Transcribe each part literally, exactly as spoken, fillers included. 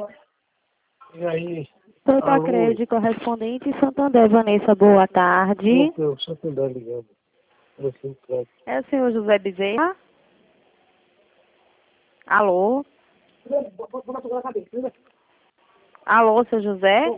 E aí? Santa Alô? Crede, correspondente Santander. Vanessa, boa tarde. Eu, Santander ligando. Assim, claro. É o senhor José Bezerra? Alô? Alô, seu José?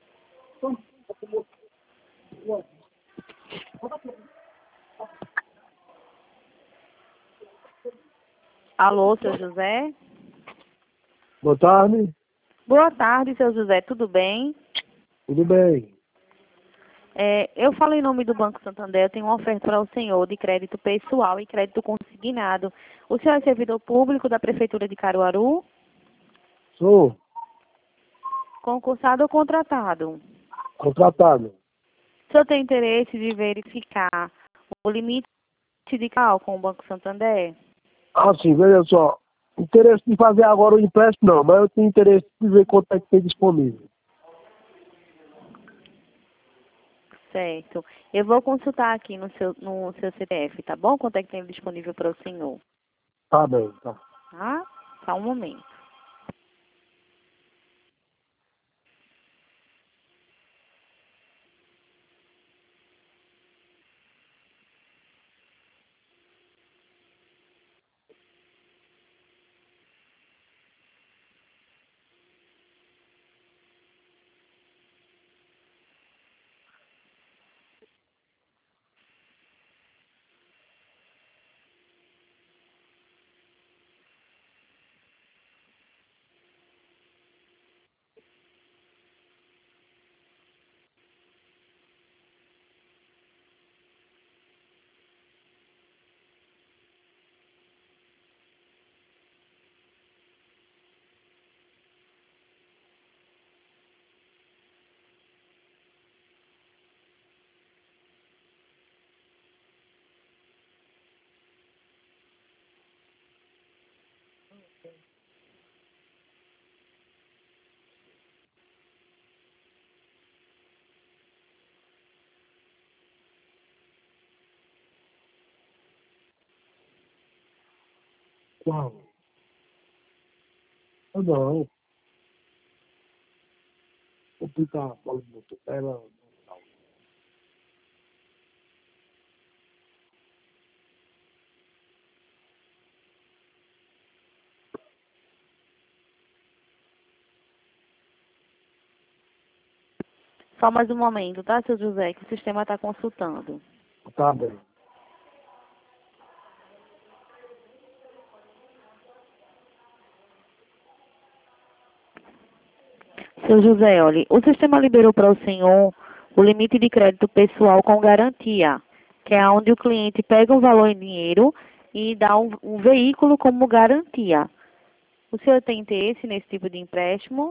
Alô, seu José? Boa tarde. Boa tarde, seu José. Tudo bem? Tudo bem? É, eu falo em nome do Banco Santander. Eu tenho uma oferta para o senhor de crédito pessoal e crédito consignado. O senhor é servidor público da Prefeitura de Caruaru? Sou Concursado ou contratado? contratado. O senhor tem interesse de verificar o limite de cal com o Banco Santander? Ah, sim, veja só. Interesse de fazer agora o empréstimo não, mas eu tenho interesse de ver quanto é que tem disponível. Certo. Eu vou consultar aqui no seu, no seu C P F, tá bom? Quanto é que tem disponível para o senhor? Tá bem, tá. Tá? Só um momento. Qual? Ah, não. Vou pintar a bola de motor. Ela... Só mais um momento, tá, seu José? Que o sistema está consultando. Tá bem. Seu José, olha, o sistema liberou para o senhor o limite de crédito pessoal com garantia, que é onde o cliente pega um valor em dinheiro e dá um, um veículo como garantia. O senhor tem interesse nesse tipo de empréstimo?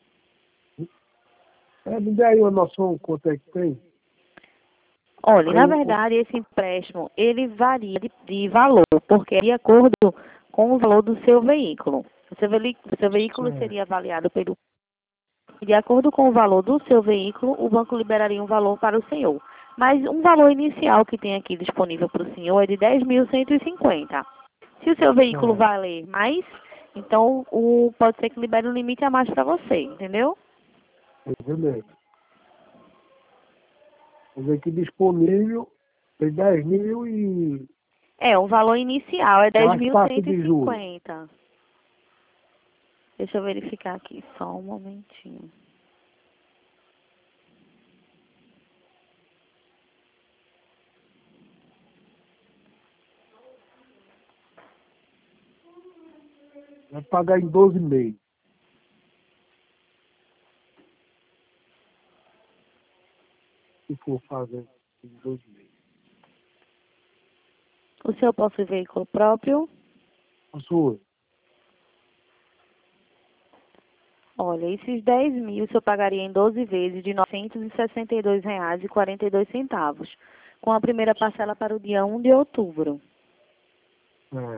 É, me dê aí uma noção quanto é que tem. Olha, Aí na eu... verdade, esse empréstimo, ele varia de, de valor, porque é de acordo com o valor do seu veículo. O seu, veli- o seu veículo É, seria avaliado pelo... De acordo com o valor do seu veículo, o banco liberaria um valor para o senhor. Mas um valor inicial que tem aqui disponível para o senhor é de dez mil cento e cinquenta. Se o seu veículo é, valer mais, então o, pode ser que libere um limite a mais para você, entendeu? beleza. Vou ver aqui disponível, tem dez mil e É, o valor inicial é dez as mil taxas cento e de juros. cinquenta. Deixa eu verificar aqui, só um momentinho. Vai pagar em doze meses. Se for fazer em doze meses. O senhor possui veículo próprio? A sua? Olha, esses dez mil o senhor pagaria em doze vezes de novecentos e sessenta e dois reais e quarenta e dois centavos, com a primeira parcela para o dia um de outubro. É.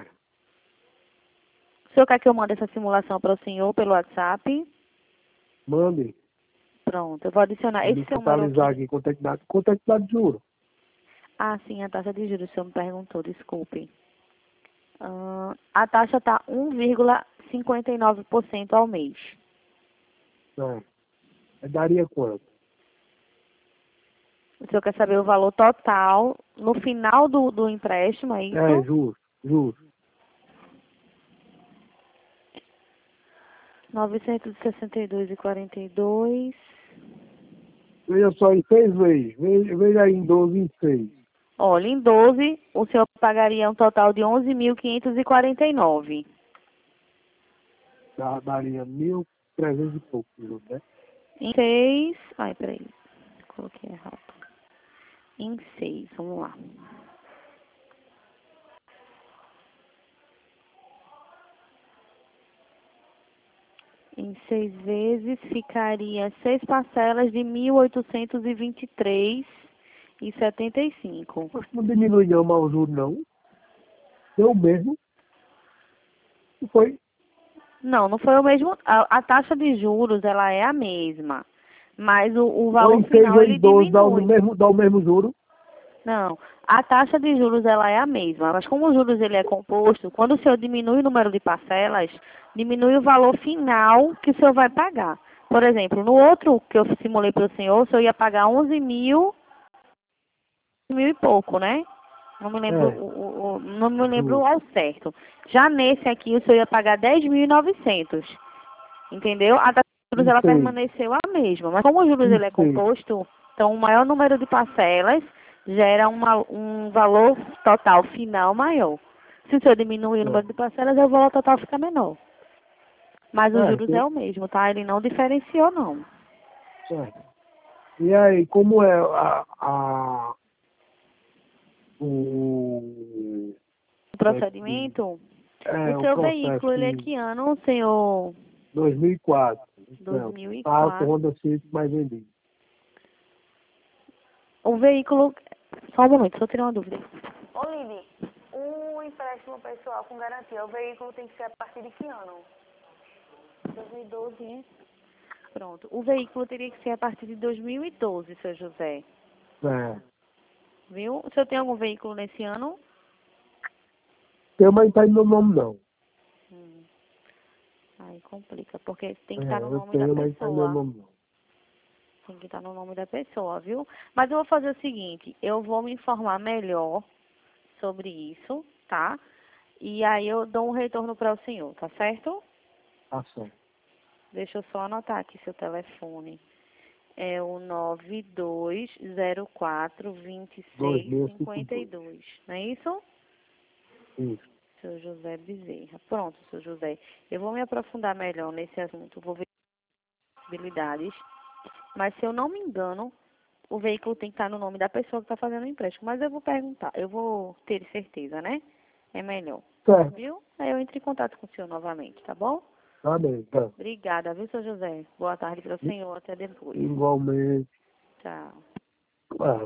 O senhor quer que eu mande essa simulação para o senhor pelo WhatsApp? Mande. Pronto, eu vou adicionar Pra esse me seu número totalizar aqui. aqui quanto é que dá, quanto é que dá de juros. Ah, sim, a taxa de juros, o senhor me perguntou, desculpe. Ah, a taxa está um vírgula cinquenta e nove por cento ao mês. É. Aí daria quanto? O senhor quer saber o valor total no final do, do empréstimo, é isso? É, justo, justo. novecentos e sessenta e dois e quarenta e dois. Veja só, em seis vezes. Veja, veja aí em doze em seis. Olha, em doze, o senhor pagaria um total de onze mil quinhentos e quarenta e nove. Dá- Daria mil trezentos e pouco, né? Em seis... Ai, peraí. Coloquei errado. Em seis, vamos lá. Em seis vezes, ficaria seis parcelas de mil oitocentos e vinte e três e setenta e cinco. Acho que não diminui não, mas o juro não. Deu o mesmo. Não foi? Não, não foi o mesmo. A, a taxa de juros, ela é a mesma. Mas o, o Ou valor em seis final, ou ele em doze dá o diminui. mesmo, dá o mesmo juro. Não, a taxa de juros ela é a mesma, mas como o juros ele é composto, quando o senhor diminui o número de parcelas, diminui o valor final que o senhor vai pagar. Por exemplo, no outro que eu simulei para o senhor, o senhor ia pagar onze mil, mil e pouco, né? Não me lembro, É, o, o, o- não me lembro justo. ao certo. Já nesse aqui, o senhor ia pagar dez mil e novecentos, entendeu? A taxa de juros Em ela seis. permaneceu a mesma, mas como o juros Em ele é seis. composto, então o maior número de parcelas gera uma, um valor total final maior. Se o senhor diminuir o É. número de parcelas, o valor total fica menor. Mas os É, juros é tem- o mesmo, tá? Ele não diferenciou, não. certo. E aí, como é a, a o, O é, que- procedimento, o é, o seu processo veículo, ele é que que ano, senhor? dois mil e quatro, então, tá com dois mil e quatro. Honda Civic mais vendido. O veículo... Só um momento, só tirar uma dúvida. Ô, Lili, o empréstimo pessoal com garantia, o veículo tem que ser a partir de que ano? dois mil e doze, hein? Pronto. O veículo teria que ser a partir de dois mil e doze, seu José. É. Viu? O senhor tem algum veículo nesse ano? Tem, mas não tá no meu nome não. Hum. Aí complica, porque tem que estar É, no eu nome da tenho, mas não tá no meu pessoa. nome não. Tem que estar no nome da pessoa, viu? Mas eu vou fazer o seguinte, eu vou me informar melhor sobre isso, tá? E aí eu dou um retorno para o senhor, tá certo? Tá certo. Deixa eu só anotar aqui seu telefone. É o nove dois zero quatro, dois seis cinco dois. Não é isso? Isso. Seu José Bezerra. Pronto, seu José. Eu vou me aprofundar melhor nesse assunto, vou ver possibilidades. Mas se eu não me engano, o veículo tem que estar no nome da pessoa que está fazendo o empréstimo. Mas eu vou perguntar, eu vou ter certeza, né? É melhor. Certo. Viu? Aí eu entro em contato com o senhor novamente, tá bom? Tá bem, tá. Obrigada, viu, seu José? Boa tarde para o senhor. Até depois. Igualmente. Tchau. Ah,